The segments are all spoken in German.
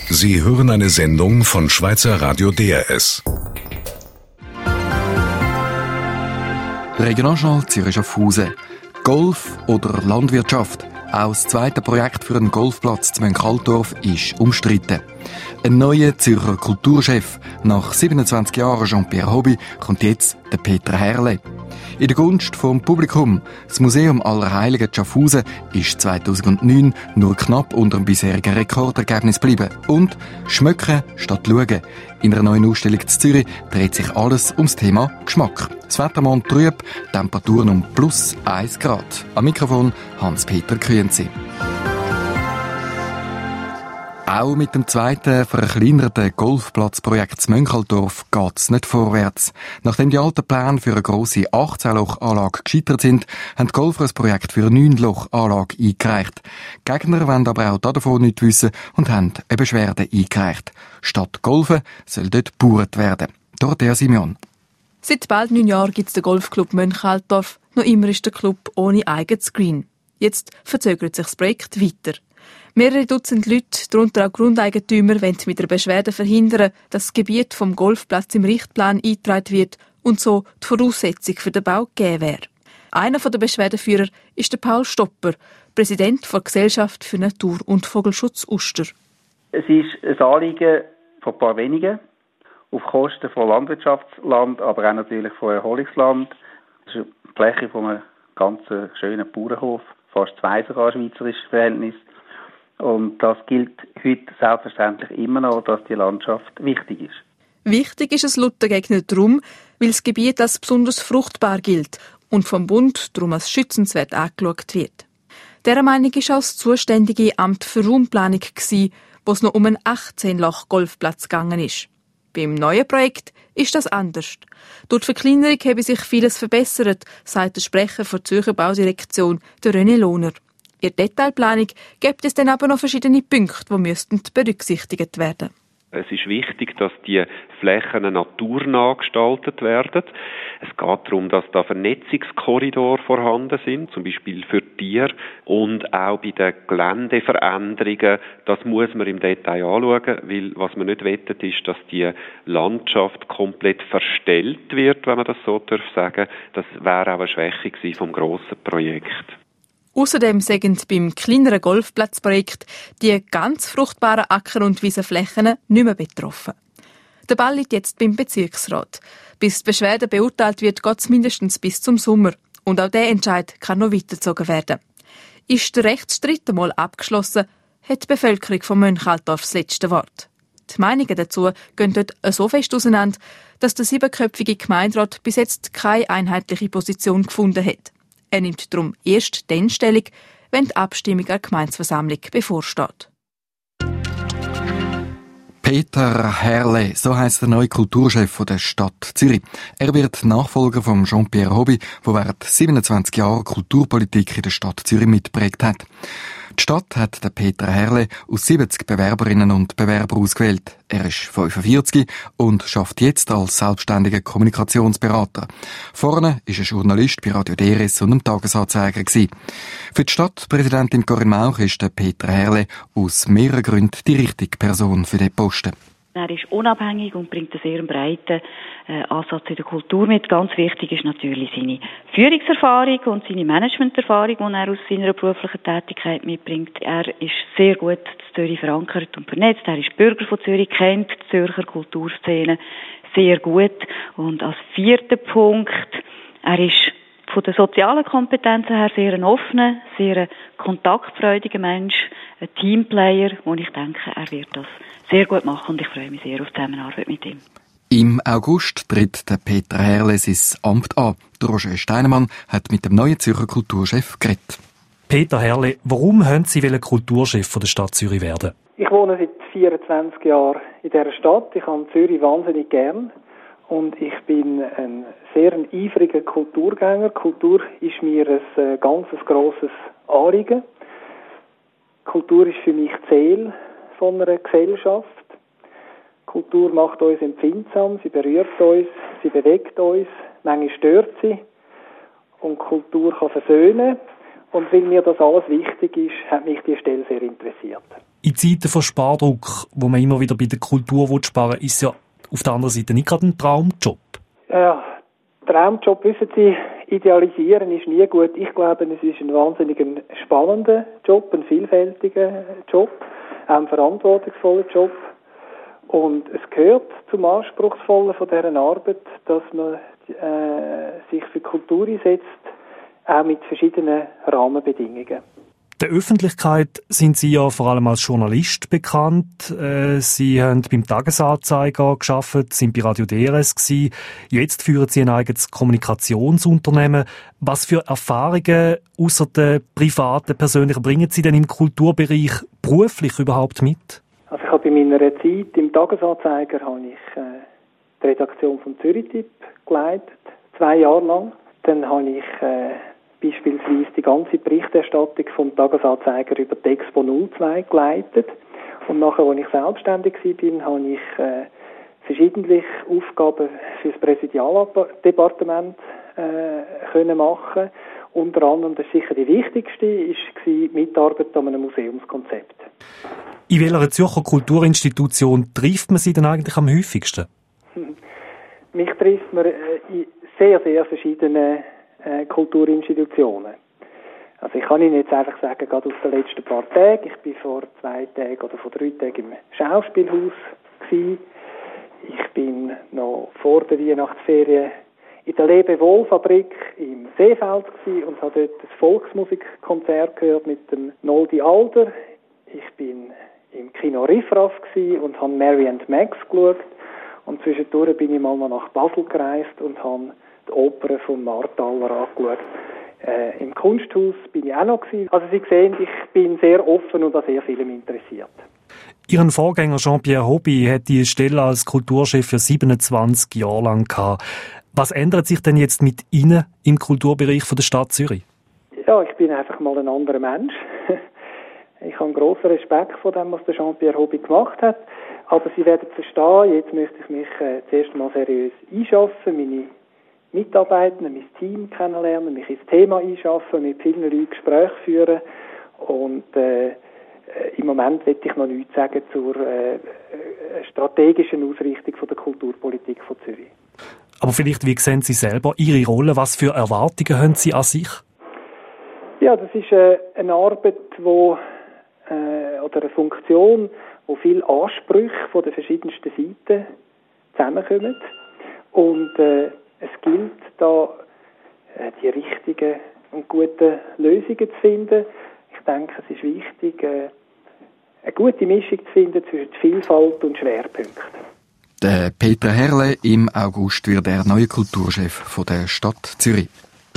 Sie hören eine Sendung von Schweizer Radio DRS. Regionaljournal Zürich Schaffhausen. Golf oder Landwirtschaft? Auch das zweite Projekt für einen Golfplatz zu Mönchaldorf ist umstritten. Ein neuer Zürcher Kulturchef, nach 27 Jahren Jean-Pierre Hobby, kommt jetzt der Peter Herle. In der Gunst vom Publikum. Das Museum Allerheiligen Schaffhausen ist 2009 nur knapp unter dem bisherigen Rekordergebnis geblieben. Und schmecken statt schauen. In einer neuen Ausstellung in Zürich dreht sich alles ums Thema Geschmack. Das Wettermann trüb, Temperaturen um plus 1 Grad. Am Mikrofon Hans-Peter Kühnzi. Auch mit dem zweiten verkleinerten Golfplatzprojekt in Mönchaldorf geht's nicht vorwärts. Nachdem die alten Pläne für eine grosse 18-Loch-Anlage gescheitert sind, haben die Golfer ein Projekt für eine 9-Loch-Anlage eingereicht. Die Gegner wollen aber auch davon nichts wissen und haben eine Beschwerde eingereicht. Statt Golfen soll dort gebaut werden. Dorothea Simeon. Seit bald 9 Jahren gibt es den Golfclub Mönchaldorf. Noch immer ist der Club ohne eigenes Green. Jetzt verzögert sich das Projekt weiter. Mehrere Dutzend Leute, darunter auch Grundeigentümer, wollen mit der Beschwerde verhindern, dass das Gebiet vom Golfplatz im Richtplan eingetragen wird und so die Voraussetzung für den Bau gegeben wäre. Einer der Beschwerdeführer ist der Paul Stopper, Präsident der Gesellschaft für Natur- und Vogelschutz Uster. Es ist ein Anliegen von ein paar wenigen, auf Kosten von Landwirtschaftsland, aber auch natürlich von Erholungsland. Das ist eine Fläche von einem ganz schönen Bauernhof, fast 2 sogar schweizerisches Verhältnis. Und das gilt heute selbstverständlich immer noch, dass die Landschaft wichtig ist. Wichtig ist es laut der Gegner darum, weil das Gebiet als besonders fruchtbar gilt und vom Bund darum als schützenswert angeschaut wird. Dieser Meinung war auch das zuständige Amt für Raumplanung, wo es noch um einen 18-Loch-Golfplatz gegangen ist. Beim neuen Projekt ist das anders. Durch die Verkleinerung habe sich vieles verbessert, sagt der Sprecher der Zürcher Baudirektion, der René Lohner. In der Detailplanung gibt es dann aber noch verschiedene Punkte, die berücksichtigt werden müssten. Es ist wichtig, dass die Flächen naturnah gestaltet werden. Es geht darum, dass da Vernetzungskorridore vorhanden sind, zum Beispiel für Tiere. Und auch bei den Geländeveränderungen, das muss man im Detail anschauen, weil was man nicht wettet, ist, dass die Landschaft komplett verstellt wird, wenn man das so sagen darf. Das wäre auch eine Schwäche gewesen vom grossen Projekt. Außerdem sind beim kleineren Golfplatzprojekt die ganz fruchtbaren Acker- und Wiesenflächen nicht mehr betroffen. Der Ball liegt jetzt beim Bezirksrat. Bis die Beschwerde beurteilt wird, geht es mindestens bis zum Sommer. Und auch der Entscheid kann noch weitergezogen werden. Ist der Rechtsstreit einmal abgeschlossen, hat die Bevölkerung von Mönchaldorf das letzte Wort. Die Meinungen dazu gehen dort so fest auseinander, dass der 7-köpfige Gemeinderat bis jetzt keine einheitliche Position gefunden hat. Er nimmt darum erst dann Stellung, wenn die Abstimmung an der Gemeindeversammlung bevorsteht. Peter Herle, so heisst der neue Kulturchef der Stadt Zürich. Er wird Nachfolger von Jean-Pierre Hobby, der während 27 Jahren Kulturpolitik in der Stadt Zürich mitgeprägt hat. Die Stadt hat den Peter Herle aus 70 Bewerberinnen und Bewerbern ausgewählt. Er ist 45 und schafft jetzt als selbstständiger Kommunikationsberater. Vorne ist er Journalist bei Radio DRS und einem Tagesanzeiger gewesen. Für die Stadtpräsidentin Corinne Mauch ist der Peter Herle aus mehreren Gründen die richtige Person für den Posten. Er ist unabhängig und bringt einen sehr breiten Ansatz in der Kultur mit. Ganz wichtig ist natürlich seine Führungserfahrung und seine Managementerfahrung, die er aus seiner beruflichen Tätigkeit mitbringt. Er ist sehr gut in Zürich verankert und vernetzt. Er ist Bürger von Zürich, kennt die Zürcher Kulturszene sehr gut. Und als 4. Punkt, er ist von den sozialen Kompetenzen her sehr ein offener, sehr kontaktfreudiger Mensch, ein Teamplayer, wo ich denke, er wird das sehr gut machen und ich freue mich sehr auf die Zusammenarbeit mit ihm. Im August tritt der Peter Herle sein Amt an. Der Roger Steinemann hat mit dem neuen Zürcher Kulturchef geredet. Peter Herle, warum wollen Sie Kulturchef von der Stadt Zürich werden? Ich wohne seit 24 Jahren in dieser Stadt. Ich habe Zürich wahnsinnig gern. Und ich bin ein sehr eifriger Kulturgänger. Kultur ist mir ein ganz grosses Anliegen. Kultur ist für mich die Seele von einer Gesellschaft. Kultur macht uns empfindsam, sie berührt uns, sie bewegt uns, manchmal stört sie. Und Kultur kann versöhnen. Und weil mir das alles wichtig ist, hat mich die Stelle sehr interessiert. In Zeiten von Spardruck, wo man immer wieder bei der Kultur sparen will, ist es ja auf der anderen Seite nicht gerade ein Traumjob. Ja, Traumjob, wissen Sie, idealisieren ist nie gut. Ich glaube, es ist ein wahnsinnig spannender Job, ein vielfältiger Job, auch ein verantwortungsvoller Job. Und es gehört zum Anspruchsvollen von dieser Arbeit, dass man sich für Kultur einsetzt, auch mit verschiedenen Rahmenbedingungen. Der Öffentlichkeit sind Sie ja vor allem als Journalist bekannt. Sie haben beim Tagesanzeiger gearbeitet, sind bei Radio DRS gewesen. Jetzt führen Sie ein eigenes Kommunikationsunternehmen. Was für Erfahrungen ausser der privaten, persönlichen bringen Sie denn im Kulturbereich beruflich überhaupt mit? Also ich habe bei meiner Zeit im Tagesanzeiger habe ich die Redaktion von Zürich-Tipp geleitet, 2 Jahre lang. Dann habe ich beispielsweise die ganze Berichterstattung vom Tagesanzeiger über die Expo 02 geleitet. Und nachher, als ich selbstständig war, habe ich verschiedentlich Aufgaben für das Präsidialdepartement können machen. Unter anderem, das ist sicher die wichtigste, war Mitarbeit an einem Museumskonzept. In welcher Zürcher Kulturinstitution trifft man Sie denn eigentlich am häufigsten? Mich trifft man in sehr, sehr verschiedenen Kulturinstitutionen. Also ich kann Ihnen jetzt einfach sagen, gerade aus den letzten paar Tagen, ich bin vor 2 Tagen oder vor 3 Tagen im Schauspielhaus gewesen. Ich bin noch vor der Weihnachtsferien in der Lebewohl-Fabrik im Seefeld gewesen und habe dort ein Volksmusikkonzert gehört mit dem Noldi Alder. Ich bin im Kino Riffraff gewesen und habe Mary and Max geschaut. Und zwischendurch bin ich mal noch nach Basel gereist und habe die Oper von Marthaler angeschaut. Im Kunsthaus bin ich auch noch gewesen. Also Sie sehen, ich bin sehr offen und an sehr vielem interessiert. Ihren Vorgänger Jean-Pierre Hobby hat die Stelle als Kulturchef für 27 Jahre lang gehabt. Was ändert sich denn jetzt mit Ihnen im Kulturbereich von der Stadt Zürich? Ja, ich bin einfach mal ein anderer Mensch. Ich habe grossen Respekt vor dem, was der Jean-Pierre Hobby gemacht hat. Aber Sie werden verstehen, jetzt möchte ich mich zuerst mal seriös einschaffen, meine Mitarbeitenden, mein Team kennenlernen, mich ins Thema einschaffen, mit vielen Leuten Gespräche führen. Und im Moment will ich noch nichts sagen zur strategischen Ausrichtung von der Kulturpolitik von Zürich. Aber vielleicht, wie sehen Sie selber Ihre Rolle? Was für Erwartungen haben Sie an sich? Ja, das ist eine Arbeit, oder eine Funktion, wo viele Ansprüche von den verschiedensten Seiten zusammenkommen. Und es gilt, da die richtigen und guten Lösungen zu finden. Ich denke, es ist wichtig, eine gute Mischung zu finden zwischen Vielfalt und Schwerpunkten. Der Peter Herle, im August wird er neuer Kulturchef von der Stadt Zürich.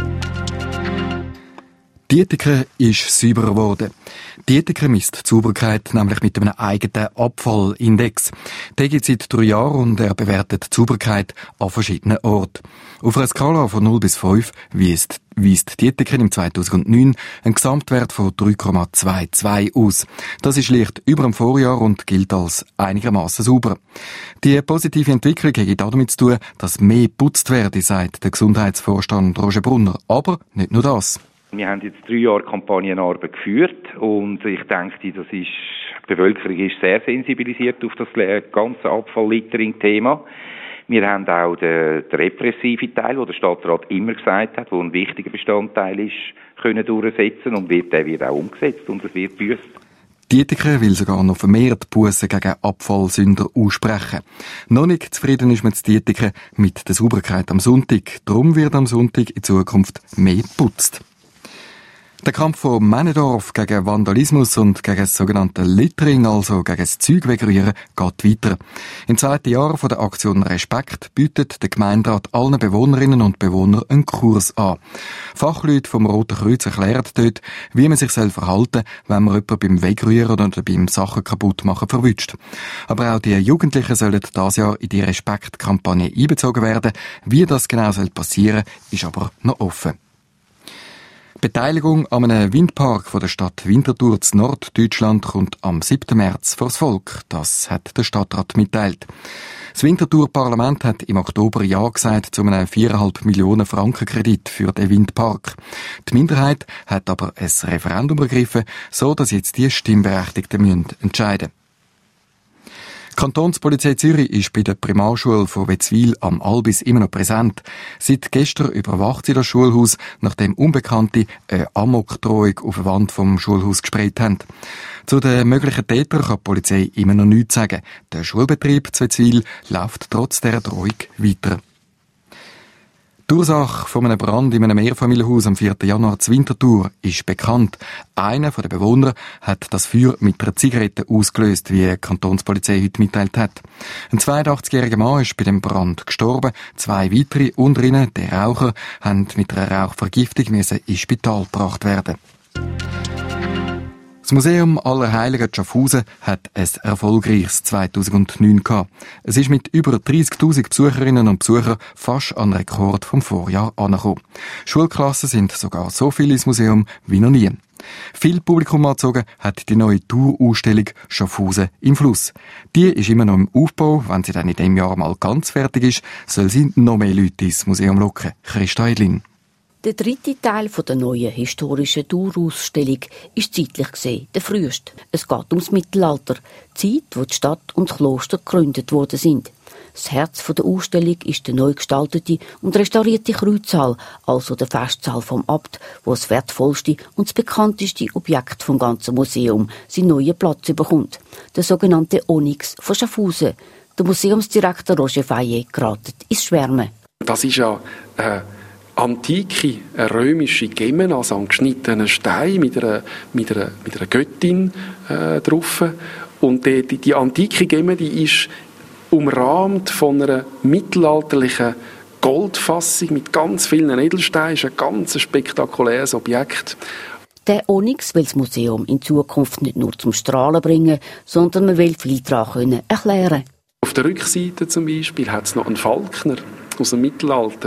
Dietikon ist sauberer geworden. Dietikon misst die Sauberkeit nämlich mit einem eigenen Abfallindex. Den gibt es seit 3 Jahren und er bewertet die Sauberkeit an verschiedenen Orten. Auf einer Skala von 0 bis 5 weist Dietikon im 2009 einen Gesamtwert von 3,22 aus. Das ist leicht über dem Vorjahr und gilt als einigermaßen sauber. Die positive Entwicklung hat damit zu tun, dass mehr geputzt werde, sagt der Gesundheitsvorstand Roger Brunner. Aber nicht nur das. Wir haben jetzt 3 Jahre Kampagnenarbeit geführt und ich denke, die Bevölkerung ist sehr sensibilisiert auf das ganze Abfall-Littering-Thema. Wir haben auch den repressiven Teil, den der Stadtrat immer gesagt hat, der ein wichtiger Bestandteil ist, können durchsetzen und der wird auch umgesetzt und es wird gebüsst. Dietikon will sogar noch vermehrt Bussen gegen Abfallsünder aussprechen. Noch nicht zufrieden ist man zu Dietikon mit der Sauberkeit am Sonntag. Darum wird am Sonntag in Zukunft mehr geputzt. Der Kampf von Männendorf gegen Vandalismus und gegen das sogenannte Littering, also gegen das Zeugwegrühren, geht weiter. Im 2. Jahr von der Aktion Respekt bietet der Gemeinderat allen Bewohnerinnen und Bewohnern einen Kurs an. Fachleute vom Roten Kreuz erklären dort, wie man sich verhalten soll, wenn man jemanden beim Wegrühren oder beim Sachen kaputt machen verwünscht. Aber auch die Jugendlichen sollen dieses Jahr in die Respektkampagne einbezogen werden. Wie das genau passieren soll, ist aber noch offen. Beteiligung an einem Windpark von der Stadt Winterthur in Norddeutschland kommt am 7. März vors Volk. Das hat der Stadtrat mitteilt. Das Winterthur-Parlament hat im Oktober Ja gesagt zu einem 4,5 Millionen Franken Kredit für den Windpark. Die Minderheit hat aber ein Referendum ergriffen, so dass jetzt die Stimmberechtigten entscheiden müssen. Die Kantonspolizei Zürich ist bei der Primarschule von Wetzwil am Albis immer noch präsent. Seit gestern überwacht sie das Schulhaus, nachdem Unbekannte eine Amokdrohung auf der Wand vom Schulhaus gesprayt haben. Zu den möglichen Tätern kann die Polizei immer noch nichts sagen. Der Schulbetrieb zu Wetzwil läuft trotz dieser Drohung weiter. Die Ursache von einem Brand in einem Mehrfamilienhaus am 4. Januar zu Winterthur ist bekannt. Einer der Bewohner hat das Feuer mit einer Zigarette ausgelöst, wie die Kantonspolizei heute mitteilt hat. Ein 82-jähriger Mann ist bei dem Brand gestorben. 2 weitere unter ihnen, der Raucher, haben mit einer Rauchvergiftung ins Spital gebracht werden. Das Museum Allerheiligen Schaffhausen hat ein erfolgreiches 2009 gehabt. Es ist mit über 30.000 Besucherinnen und Besuchern fast an den Rekord vom Vorjahr angekommen. Schulklassen sind sogar so viel ins Museum wie noch nie. Viel Publikum angezogen hat die neue Tourausstellung Schaffhausen im Fluss. Die ist immer noch im Aufbau. Wenn sie dann in diesem Jahr mal ganz fertig ist, soll sie noch mehr Leute ins Museum locken. Christa Edlin. Der 3. Teil der neuen historischen Tourausstellung ist zeitlich gesehen der früheste. Es geht ums Mittelalter, die Zeit, wo die Stadt und das Kloster gegründet worden sind. Das Herz der Ausstellung ist der neu gestaltete und restaurierte Kreuzsaal, also der Festsaal vom Abt, wo das wertvollste und das bekannteste Objekt vom ganzen Museum seinen neuen Platz bekommt. Der sogenannte Onyx von Schaffhausen. Der Museumsdirektor Roger Fayet geratet ins Schwärmen. Das ist ja antike, römische Gemmen, also an geschnittenen Stein mit einer Göttin drauf. Und die antike Gemme, die ist umrahmt von einer mittelalterlichen Goldfassung mit ganz vielen Edelsteinen. Das ist ein ganz spektakuläres Objekt. Der Onyx will das Museum in Zukunft nicht nur zum Strahlen bringen, sondern man will viel daran erklären. Auf der Rückseite zum Beispiel hat es noch einen Falkner aus dem Mittelalter.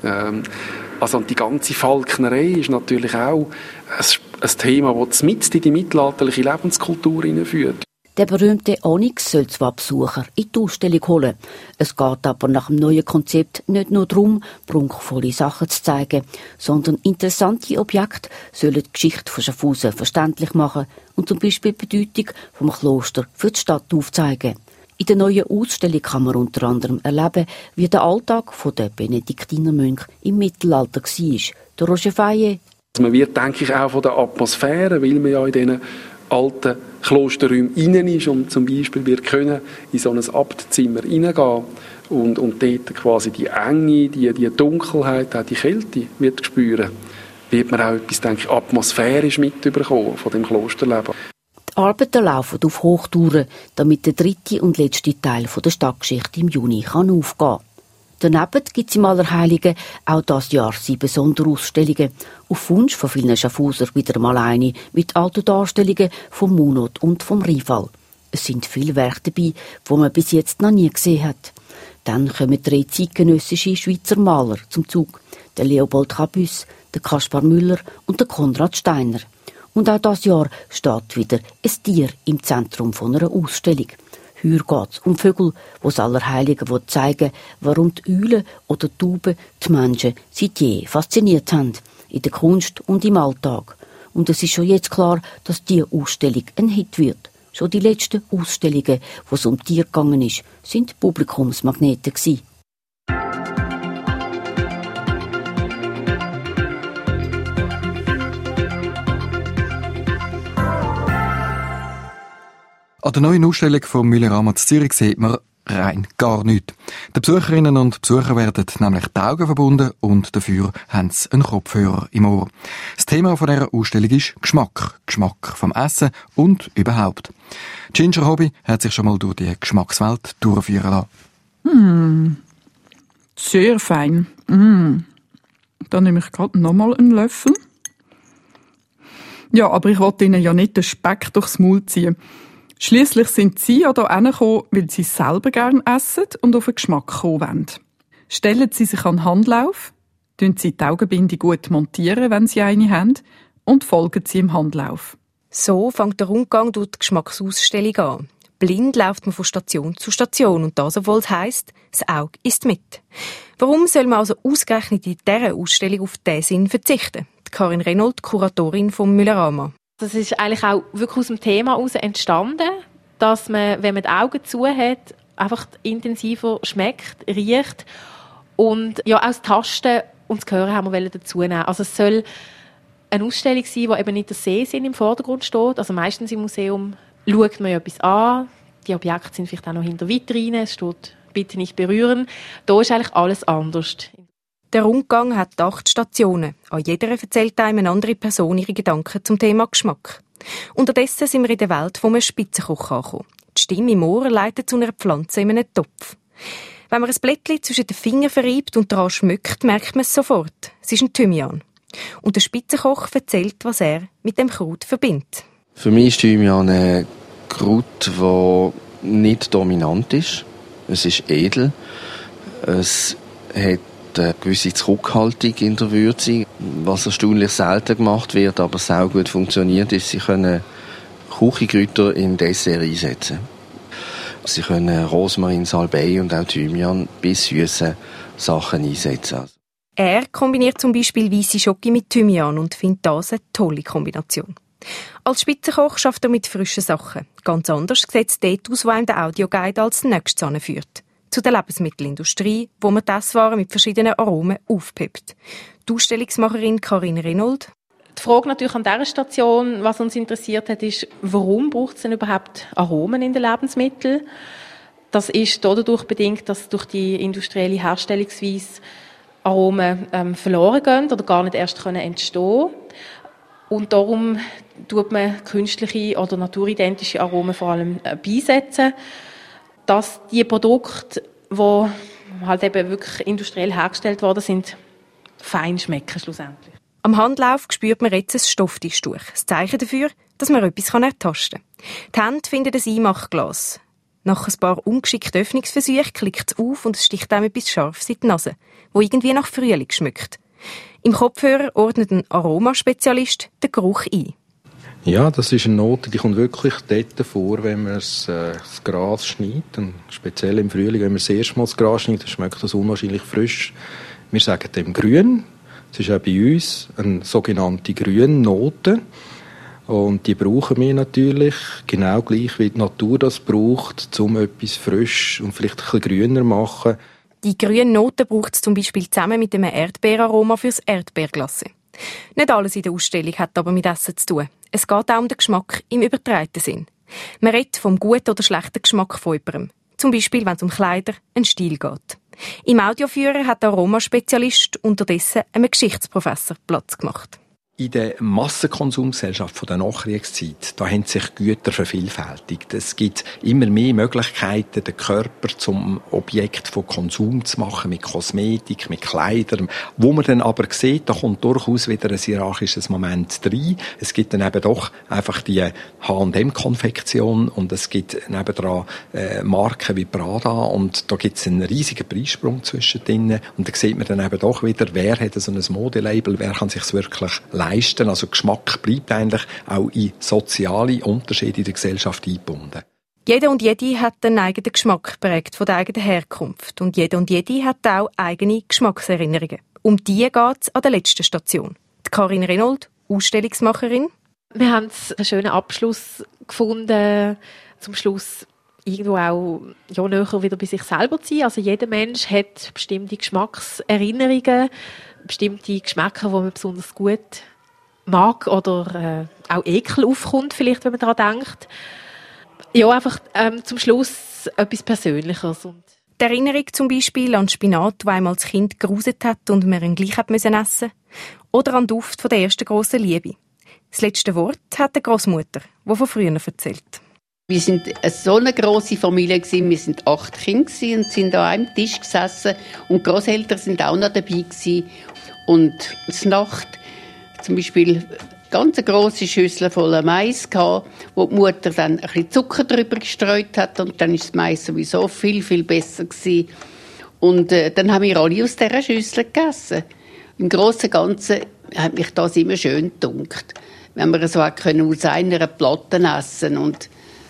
Also die ganze Falknerei ist natürlich auch ein Thema, das mit in die mittelalterliche Lebenskultur hineinführt. Der berühmte Onyx soll zwar Besucher in die Ausstellung holen. Es geht aber nach dem neuen Konzept nicht nur darum, prunkvolle Sachen zu zeigen, sondern interessante Objekte sollen die Geschichte von Schaffhausen verständlich machen und zum Beispiel die Bedeutung vom Kloster für die Stadt aufzeigen. In der neuen Ausstellung kann man unter anderem erleben, wie der Alltag der Benediktinermönche im Mittelalter war. Der Roger Fayet. Man wird, denke ich, auch von der Atmosphäre, weil man ja in diesen alten Klosterräumen rein ist und zum Beispiel wir können in so ein Abtzimmer reingehen und dort quasi die Enge, die Dunkelheit, auch die Kälte wird spüren, wird man auch etwas, denke ich, atmosphärisch mitbekommen von dem Klosterleben. Die Arbeiten laufen auf Hochtouren, damit der 3. und letzte Teil der Stadtgeschichte im Juni aufgehen kann. Daneben gibt es im Allerheiligen auch dieses Jahr 7 Sonderausstellungen. Auf Wunsch von vielen Schaffhauser wieder mal eine mit alten Darstellungen vom Munot und vom Rival. Es sind viele Werke dabei, die man bis jetzt noch nie gesehen hat. Dann kommen 3 zeitgenössische Schweizer Maler zum Zug. Der Leopold Cabus, der Kaspar Müller und der Konrad Steiner. Und auch dieses Jahr steht wieder ein Tier im Zentrum einer Ausstellung. Heuer geht es um Vögel, die das Allerheilige zeigen, warum die Eulen oder die Tauben die Menschen seit je fasziniert haben, in der Kunst und im Alltag. Und es ist schon jetzt klar, dass diese Ausstellung ein Hit wird. Schon die letzten Ausstellungen, wo es um Tiere gegangen ist, sind Publikumsmagneten gewesen. An der neuen Ausstellung vom Müllerama in Zürich sieht man rein gar nichts. Den Besucherinnen und Besuchern werden nämlich die Augen verbunden und dafür haben sie einen Kopfhörer im Ohr. Das Thema von dieser Ausstellung ist Geschmack. Geschmack vom Essen und überhaupt. Ginger Hobby hat sich schon mal durch die Geschmackswelt durchführen lassen. Sehr fein. Dann nehme ich gerade nochmal einen Löffel. Ja, aber ich wollte Ihnen ja nicht den Speck durchs Maul ziehen. Schliesslich sind Sie ja hier hergekommen, weil Sie selber gerne essen und auf den Geschmack kommen wollen. Stellen Sie sich an den Handlauf, tun Sie die Augenbinde gut montieren, wenn Sie eine haben, und folgen Sie im Handlauf. So fängt der Rundgang durch die Geschmacksausstellung an. Blind läuft man von Station zu Station und das, obwohl es heisst, das Auge ist mit. Warum soll man also ausgerechnet in dieser Ausstellung auf diesen Sinn verzichten? Karin Renold, Kuratorin vom Müllerama. Das ist eigentlich auch wirklich aus dem Thema heraus entstanden, dass man, wenn man die Augen zu hat, einfach intensiver schmeckt, riecht und ja, auch das Tasten und das Hören haben wir dazu nehmen. Also es soll eine Ausstellung sein, wo eben nicht der Sehsinn im Vordergrund steht. Also meistens im Museum schaut man ja etwas an, die Objekte sind vielleicht auch noch hinter Vitrinen, es steht «Bitte nicht berühren». Da ist eigentlich alles anders. Der Rundgang hat 8 Stationen. An jeder erzählt einem eine andere Person ihre Gedanken zum Thema Geschmack. Unterdessen sind wir in der Welt von einem Spitzenkoch angekommen. Die Stimme im Ohr leitet zu einer Pflanze in einem Topf. Wenn man ein Blättchen zwischen den Fingern verreibt und daran schmückt, merkt man es sofort. Es ist ein Thymian. Und der Spitzenkoch erzählt, was er mit dem Kraut verbindet. Für mich ist Thymian ein Kraut, das nicht dominant ist. Es ist edel. Es hat eine gewisse Zurückhaltung in der Würze, was erstaunlich selten gemacht wird, aber sehr gut funktioniert, ist, sie können Küchenkräuter in Dessert einsetzen. Sie können Rosmarin, Salbei und auch Thymian bis süße Sachen einsetzen. Er kombiniert zum Beispiel weisse Schoki mit Thymian und findet das eine tolle Kombination. Als Spitzenkoch schafft er mit frischen Sachen. Ganz anders sieht es dort aus, wo einem der Audioguide als nächstes anführt. Zu der Lebensmittelindustrie, wo man die Esswaren mit verschiedenen Aromen aufpeppt. Die Ausstellungsmacherin Karin Renold. Die Frage natürlich an dieser Station, was uns interessiert hat, ist, warum braucht es denn überhaupt Aromen in den Lebensmitteln? Das ist dadurch bedingt, dass durch die industrielle Herstellungsweise Aromen verloren gehen oder gar nicht erst entstehen können. Und darum tut man künstliche oder naturidentische Aromen vor allem beisetzen, dass die Produkte, die halt eben wirklich industriell hergestellt worden sind, fein schmecken schlussendlich. Am Handlauf spürt man jetzt ein Stofftischtuch. Das Zeichen dafür, dass man etwas ertasten kann. Die Hände finden ein Einmachglas. Nach ein paar ungeschickten Öffnungsversuchen klickt es auf und es sticht einem etwas Scharfes in die Nase, wo irgendwie nach Frühling schmeckt. Im Kopfhörer ordnet ein Aromaspezialist den Geruch ein. Ja, das ist eine Note, die kommt wirklich dort vor, wenn man das Gras schneidet. Und speziell im Frühling, wenn man das erste Mal das Gras schneidet, dann schmeckt das unwahrscheinlich frisch. Wir sagen dem grün. Das ist auch bei uns eine sogenannte Grünnote. Und die brauchen wir natürlich genau gleich, wie die Natur das braucht, um etwas frisch und vielleicht ein bisschen grüner zu machen. Die grünen Noten braucht es zum Beispiel zusammen mit einem Erdbeeraroma fürs Erdbeerglasse. Nicht alles in der Ausstellung hat aber mit Essen zu tun. Es geht auch um den Geschmack im übertragenen Sinn. Man redet vom guten oder schlechten Geschmack von jemandem. Zum Beispiel, wenn es um Kleider, einen Stil geht. Im Audioführer hat der Aromaspezialist unterdessen einem Geschichtsprofessor Platz gemacht. In der Massenkonsumgesellschaft der Nachkriegszeit, da haben sich Güter vervielfältigt. Es gibt immer mehr Möglichkeiten, den Körper zum Objekt von Konsum zu machen, mit Kosmetik, mit Kleidern. Wo man dann aber sieht, da kommt durchaus wieder ein hierarchisches Moment rein. Es gibt dann eben doch einfach die H&M-Konfektion und es gibt nebendran Marken wie Prada und da gibt es einen riesigen Preissprung zwischendrin und da sieht man dann eben doch wieder, wer hat so ein Modelabel, wer kann sich's wirklich leisten. Also Geschmack bleibt eigentlich auch in soziale Unterschiede in der Gesellschaft eingebunden. Jeder und jede hat einen eigenen Geschmack geprägt von der eigenen Herkunft. Und jeder und jede hat auch eigene Geschmackserinnerungen. Um die geht es an der letzten Station. Die Karin Renold, Ausstellungsmacherin. Wir haben einen schönen Abschluss gefunden. Zum Schluss irgendwo auch näher wieder bei sich selber zu sein. Also jeder Mensch hat bestimmte Geschmackserinnerungen, bestimmte Geschmäcker, die man besonders gut mag oder auch Ekel aufkommt, vielleicht, wenn man daran denkt. Ja, einfach zum Schluss etwas Persönliches. Die Erinnerung zum Beispiel an Spinat, der einmal als Kind gruset hat und man ihn gleich essen musste. Oder an den Duft von der ersten grossen Liebe. Das letzte Wort hat die Großmutter, die von früher erzählt. Wir sind so eine grosse Familie gewesen. Wir sind 8 Kinder und sind an einem Tisch gesessen und die Grosseltern sind auch noch dabei gewesen. Und zur Nacht zum Beispiel ganz eine grosse Schüssel voller Mais gehabt, wo die Mutter dann ein bisschen Zucker drüber gestreut hat und dann ist das Mais sowieso viel, viel besser gewesen. Und dann haben wir alle aus dieser Schüssel gegessen. Im Großen und Ganzen hat mich das immer schön gedunkt, wenn wir so aus einer Platte essen und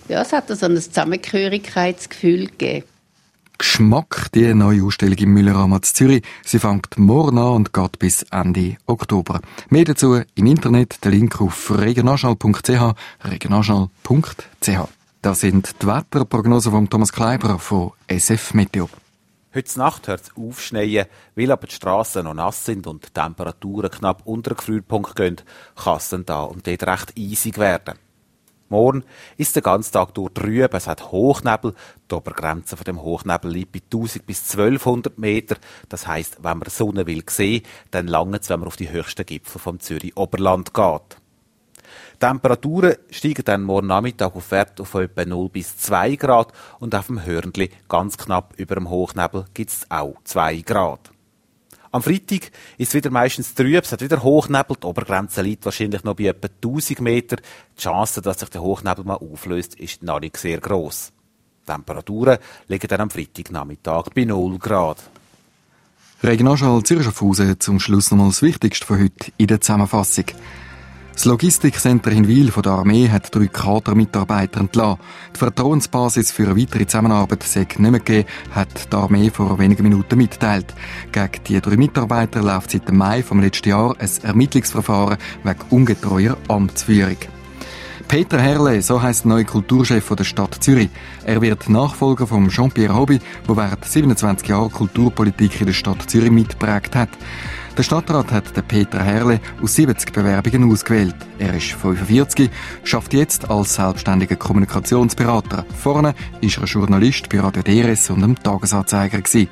Ja, es hat so ein Zusammengehörigkeitsgefühl gegeben. Geschmack, die neue Ausstellung im Müllerama in Zürich. Sie fängt morgen an und geht bis Ende Oktober. Mehr dazu im Internet, der Link auf regionaljournal.ch, regionaljournal.ch. Das sind die Wetterprognosen von Thomas Kleiber von SF Meteo. Heute Nacht hört es aufschneien, weil aber die Strassen noch nass sind und die Temperaturen knapp unter den Gefrierpunkt gehen, kann es dann da und dort recht eisig werden. Morgen ist der ganze Tag durch trüb, es hat Hochnebel. Die Obergrenze von dem Hochnebel liegt bei 1000 bis 1200 Meter. Das heisst, wenn man Sonne will sehen, dann langt es, wenn man auf die höchsten Gipfel vom Zürich Oberland geht. Die Temperaturen steigen dann morgen Nachmittag auf Wert auf etwa 0 bis 2 Grad und auf dem Hörnli ganz knapp über dem Hochnebel gibt es auch 2 Grad. Am Freitag ist es wieder meistens trüb, es hat wieder Hochnebel, die Obergrenze liegt wahrscheinlich noch bei etwa 1000 Meter. Die Chance, dass sich der Hochnebel mal auflöst, ist noch nicht sehr gross. Die Temperaturen liegen dann am Freitagnachmittag bei 0 Grad. Regionaljournal Zürich Schaffhausen zum Schluss nochmal das Wichtigste von heute in der Zusammenfassung. Das Logistikcenter in Wil von der Armee hat 3 Kadermitarbeiter entlassen. Die Vertrauensbasis für eine weitere Zusammenarbeit sei nicht mehr gegeben, hat die Armee vor wenigen Minuten mitgeteilt. Gegen die 3 Mitarbeiter läuft seit dem Mai vom letzten Jahr ein Ermittlungsverfahren wegen ungetreuer Amtsführung. Peter Herle, so heisst der neue Kulturchef der Stadt Zürich. Er wird Nachfolger von Jean-Pierre Hobby, der während 27 Jahren Kulturpolitik in der Stadt Zürich mitgeprägt hat. Der Stadtrat hat den Peter Herle aus 70 Bewerbungen ausgewählt. Er ist 45, schafft jetzt als selbstständiger Kommunikationsberater. Vorne ist er Journalist bei Radio DRS und einem Tagesanzeiger gewesen.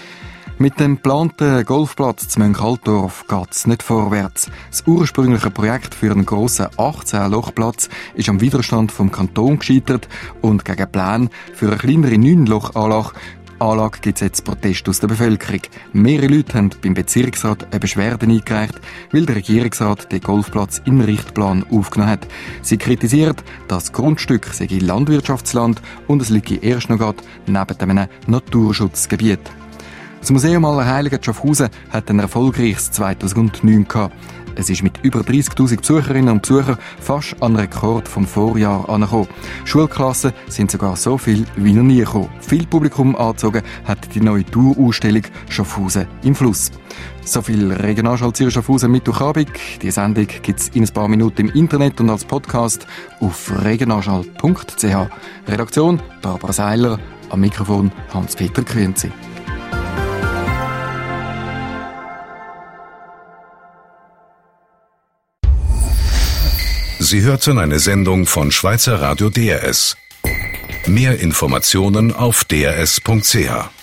Mit dem geplanten Golfplatz zu Mönchaldorf geht's nicht vorwärts. Das ursprüngliche Projekt für einen grossen 18-Loch-Platz ist am Widerstand vom Kanton gescheitert und gegen Pläne für eine kleinere 9-Loch-Anlage gibt es jetzt Protest aus der Bevölkerung. Mehrere Leute haben beim Bezirksrat eine Beschwerde eingereicht, weil der Regierungsrat den Golfplatz in den Richtplan aufgenommen hat. Sie kritisiert, das Grundstück sei Landwirtschaftsland und es liege erst noch gerade neben einem Naturschutzgebiet. Das Museum aller Heiligen Schaffhausen hat ein erfolgreiches 2009 gehabt. Es ist mit über 30'000 Besucherinnen und Besuchern fast an den Rekord vom Vorjahr angekommen. Schulklassen sind sogar so viel wie noch nie gekommen. Viel Publikum angezogen hat die neue Tourausstellung Schaffhausen im Fluss. So viel Regionaljournal Zürich Schaffhausen Mittwochabend. Die Sendung gibt es in ein paar Minuten im Internet und als Podcast auf regionaljournal.ch. Redaktion Barbara Seiler, am Mikrofon Hans-Peter Grünzi. Sie hörten eine Sendung von Schweizer Radio DRS. Mehr Informationen auf drs.ch.